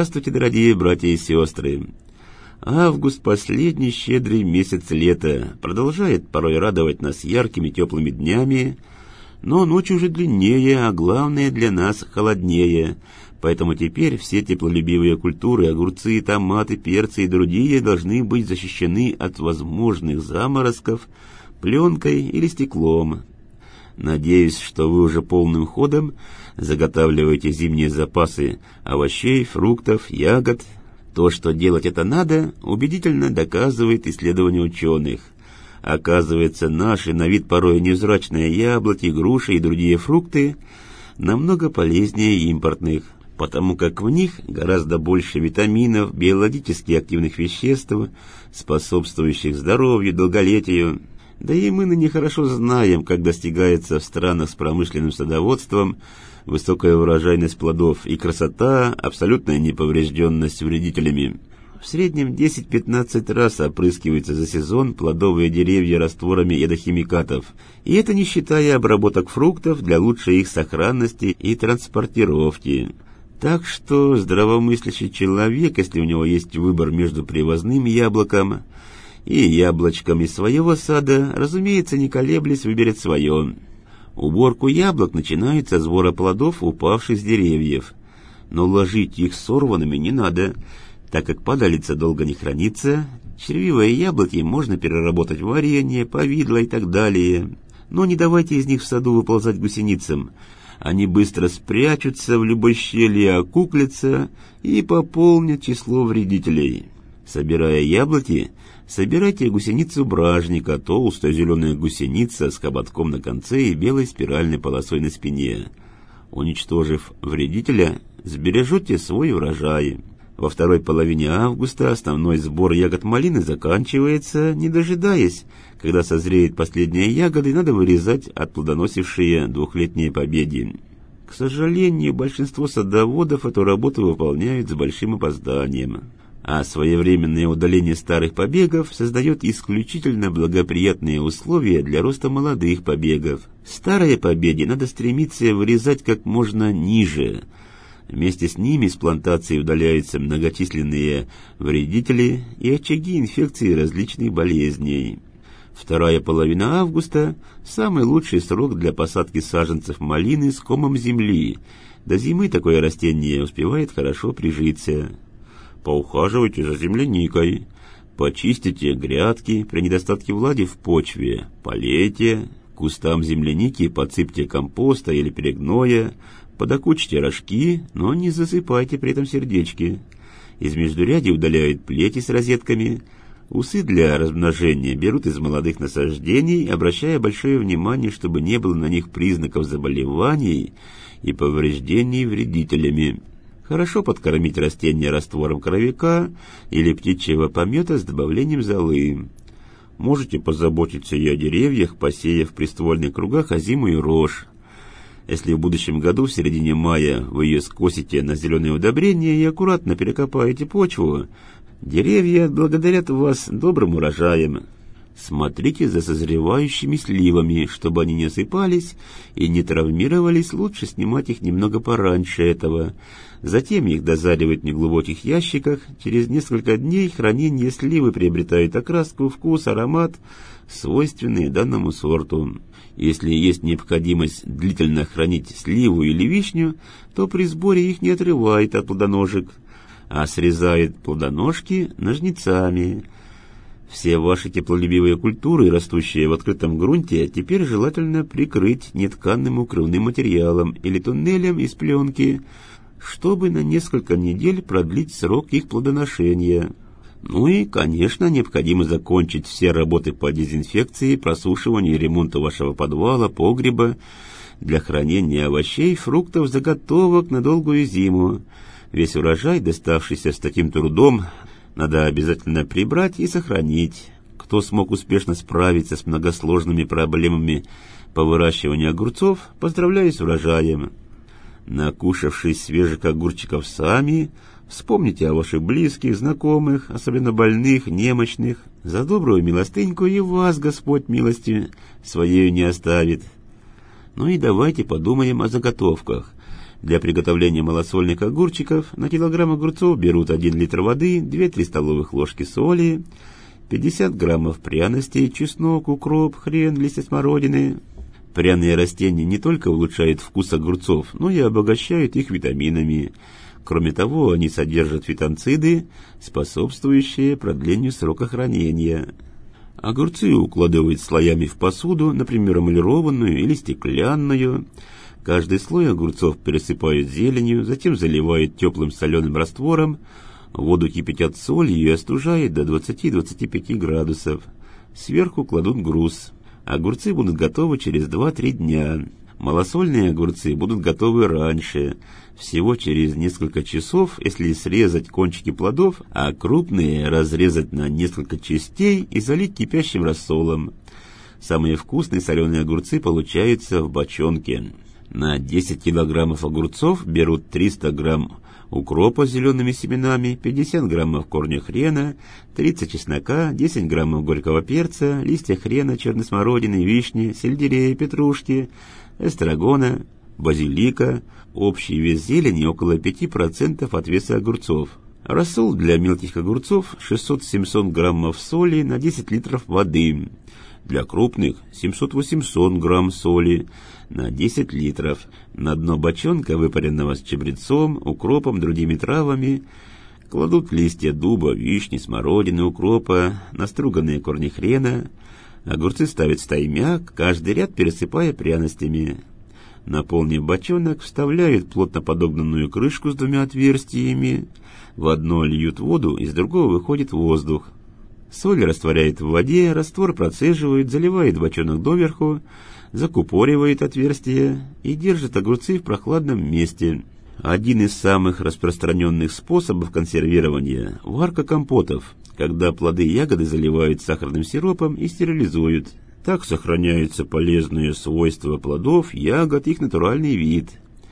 Здравствуйте, дорогие братья и сестры! Август – последний щедрый месяц лета, продолжает порой радовать нас яркими теплыми днями, но ночь уже длиннее, а главное для нас холоднее. Поэтому теперь все теплолюбивые культуры, огурцы, томаты, перцы и другие должны быть защищены от возможных заморозков пленкой или стеклом. Надеюсь, что вы уже полным ходом заготавливаете зимние запасы овощей, фруктов, ягод. То, что делать это надо, убедительно доказывает исследование ученых. Оказывается, наши на вид порой невзрачные яблоки, груши и другие фрукты намного полезнее импортных, потому как в них гораздо больше витаминов, биологически активных веществ, способствующих здоровью, долголетию. Да и мы ныне хорошо знаем, как достигается в странах с промышленным садоводством высокая урожайность плодов и красота, абсолютная неповрежденность вредителями. В среднем 10-15 раз опрыскиваются за сезон плодовые деревья растворами ядохимикатов, и это не считая обработок фруктов для лучшей их сохранности и транспортировки. Так что здравомыслящий человек, если у него есть выбор между привозным яблоком и яблочком из своего сада, разумеется, не колеблясь, выберет свое. Уборку яблок начинают со сбора плодов, упавших с деревьев. Но ложить их сорванными не надо, так как падалица долго не хранится. Червивые яблоки можно переработать в варенье, повидло и так далее. Но не давайте из них в саду выползать гусеницам. Они быстро спрячутся в любой щели, окуклятся и пополнят число вредителей. Собирая яблоки, собирайте гусеницу бражника, толстая зеленая гусеница с хоботком на конце и белой спиральной полосой на спине. Уничтожив вредителя, сбережете свой урожай. Во второй половине августа основной сбор ягод малины заканчивается, не дожидаясь, когда созреют последние ягоды, надо вырезать отплодоносившие двухлетние побеги. К сожалению, большинство садоводов эту работу выполняют с большим опозданием, а своевременное удаление старых побегов создает исключительно благоприятные условия для роста молодых побегов. Старые побеги надо стремиться вырезать как можно ниже. Вместе с ними с плантации удаляются многочисленные вредители и очаги инфекций различных болезней. Вторая половина августа – самый лучший срок для посадки саженцев малины с комом земли. До зимы такое растение успевает хорошо прижиться. Поухаживайте за земляникой. Почистите грядки при недостатке влаги в почве. Полейте. Кустам земляники подсыпьте компоста или перегноя. Подокучьте рожки, но не засыпайте при этом сердечки. Из междурядий удаляют плети с розетками. Усы для размножения берут из молодых насаждений, обращая большое внимание, чтобы не было на них признаков заболеваний и повреждений вредителями. Хорошо подкормить растения раствором коровика или птичьего помета с добавлением золы. Можете позаботиться и о деревьях, посеяв в приствольных кругах озимую рожь. Если в будущем году, в середине мая, вы ее скосите на зеленое удобрение и аккуратно перекопаете почву, деревья отблагодарят вас добрым урожаем. Смотрите за созревающими сливами, чтобы они не осыпались и не травмировались, лучше снимать их немного пораньше этого. Затем их дозаривать в неглубоких ящиках. Через несколько дней хранения сливы приобретают окраску, вкус, аромат, свойственные данному сорту. Если есть необходимость длительно хранить сливу или вишню, то при сборе их не отрывает от плодоножек, а срезает плодоножки ножницами. Все ваши теплолюбивые культуры, растущие в открытом грунте, теперь желательно прикрыть нетканным укрывным материалом или туннелем из пленки, чтобы на несколько недель продлить срок их плодоношения. Ну и, конечно, необходимо закончить все работы по дезинфекции, просушиванию и ремонту вашего подвала, погреба, для хранения овощей, фруктов, заготовок на долгую зиму. Весь урожай, доставшийся с таким трудом, надо обязательно прибрать и сохранить. Кто смог успешно справиться с многосложными проблемами по выращиванию огурцов, поздравляю с урожаем. Накушавшись свежих огурчиков сами, вспомните о ваших близких, знакомых, особенно больных, немощных. За добрую милостыньку и вас Господь милостью своею не оставит. Ну и давайте подумаем о заготовках. Для приготовления малосольных огурчиков на килограмм огурцов берут 1 литр воды, 2-3 столовых ложки соли, 50 граммов пряностей, чеснок, укроп, хрен, листья смородины. Пряные растения не только улучшают вкус огурцов, но и обогащают их витаминами. Кроме того, они содержат фитонциды, способствующие продлению срока хранения. Огурцы укладывают слоями в посуду, например, эмалированную или стеклянную. Каждый слой огурцов пересыпают зеленью, затем заливают теплым соленым раствором, воду кипятят солью и остужают до 20-25 градусов. Сверху кладут груз. Огурцы будут готовы через 2-3 дня. Малосольные огурцы будут готовы раньше, всего через несколько часов, если срезать кончики плодов, а крупные разрезать на несколько частей и залить кипящим рассолом. Самые вкусные соленые огурцы получаются в бочонке. На 10 килограммов огурцов берут 300 грамм укропа с зелеными семенами, 50 граммов корня хрена, 30 чеснока, 10 граммов горького перца, листья хрена, черной смородины, вишни, сельдерея, петрушки, эстрагона, базилика. Общий вес зелени около 5% от веса огурцов. Рассол для мелких огурцов 600-700 граммов соли на 10 литров воды. Для крупных 700-800 грамм соли на 10 литров. На дно бочонка, выпаренного с чабрецом, укропом, другими травами, кладут листья дуба, вишни, смородины, укропа, наструганные корни хрена. Огурцы ставят в стаймяк, каждый ряд пересыпая пряностями. Наполнив бочонок, вставляют плотно подогнанную крышку с 2 отверстиями. В одно льют воду, из другого выходит воздух. Соль растворяет в воде, раствор процеживает, заливает бочонок доверху, закупоривает отверстие и держит огурцы в прохладном месте. Один из самых распространенных способов консервирования – варка компотов, когда плоды и ягоды заливают сахарным сиропом и стерилизуют. Так сохраняются полезные свойства плодов, ягод, их натуральный вид.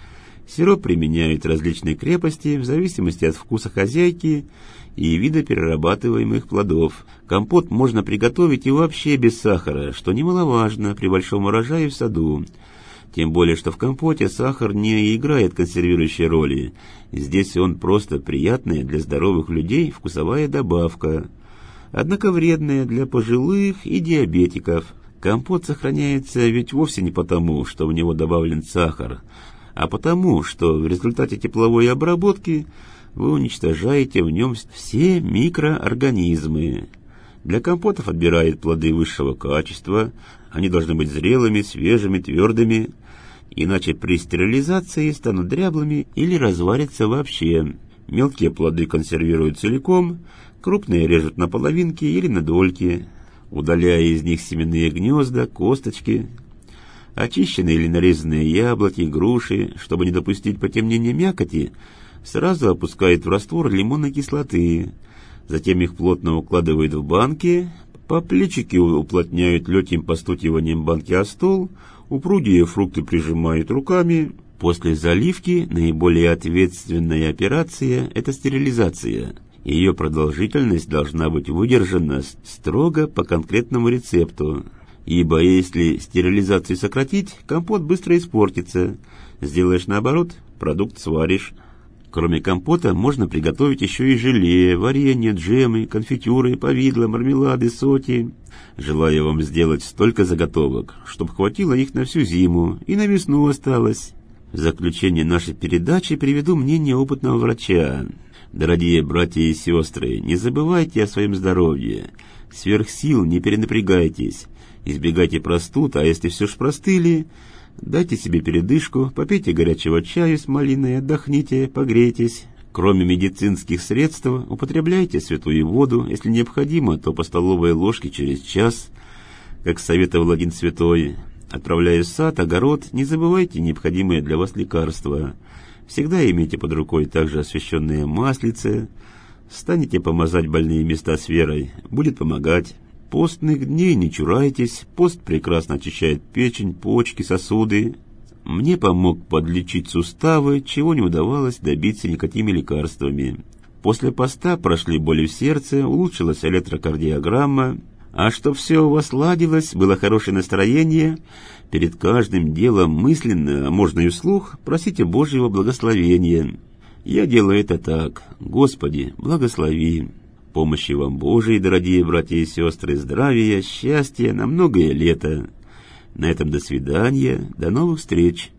Сироп применяют различной крепости в зависимости от вкуса хозяйки и вида перерабатываемых плодов. Компот можно приготовить и вообще без сахара, что немаловажно при большом урожае в саду. Тем более, что в компоте сахар не играет консервирующей роли. Здесь он просто приятная для здоровых людей вкусовая добавка. Однако вредная для пожилых и диабетиков. Компот сохраняется ведь вовсе не потому, что в него добавлен сахар, а потому, что в результате тепловой обработки вы уничтожаете в нем все микроорганизмы. Для компотов отбирают плоды высшего качества, они должны быть зрелыми, свежими, твердыми, иначе при стерилизации станут дряблыми или разварятся вообще. Мелкие плоды консервируют целиком, крупные режут на половинки или на дольки, удаляя из них семенные гнезда, косточки. Очищенные или нарезанные яблоки, груши, чтобы не допустить потемнения мякоти, сразу опускают в раствор лимонной кислоты. Затем их плотно укладывают в банки, по плечике уплотняют легким постукиванием банки о стол, упругие фрукты прижимают руками. После заливки наиболее ответственная операция – это стерилизация. Ее продолжительность должна быть выдержана строго по конкретному рецепту, ибо если стерилизацию сократить, компот быстро испортится. Сделаешь наоборот – продукт сваришь. Кроме компота можно приготовить еще и желе, варенье, джемы, конфитюры, повидло, мармелады, соки. Желаю вам сделать столько заготовок, чтобы хватило их на всю зиму и на весну осталось. В заключение нашей передачи приведу мнение опытного врача. Дорогие братья и сестры, не забывайте о своем здоровье. Сверх сил не перенапрягайтесь. Избегайте простуд, а если все ж простыли, дайте себе передышку, попейте горячего чаю с малиной, отдохните, погрейтесь. Кроме медицинских средств, употребляйте святую воду, если необходимо, то по столовой ложке через час, как советовал один святой. Отправляясь в сад, огород, не забывайте необходимые для вас лекарства. Всегда имейте под рукой также освященные маслицы. Станете помазать больные места с верой, будет помогать. Постных дней не чурайтесь, пост прекрасно очищает печень, почки, сосуды. Мне помог подлечить суставы, чего не удавалось добиться никакими лекарствами. После поста прошли боли в сердце, улучшилась электрокардиограмма. А чтоб все у вас ладилось, было хорошее настроение, Перед каждым делом мысленно, а можно и вслух, просите Божьего благословения. Я делаю это так. Господи, благослови. Помощи вам Божией, дорогие братья и сестры, здравия, счастья на многое лето. На этом до свидания, до новых встреч.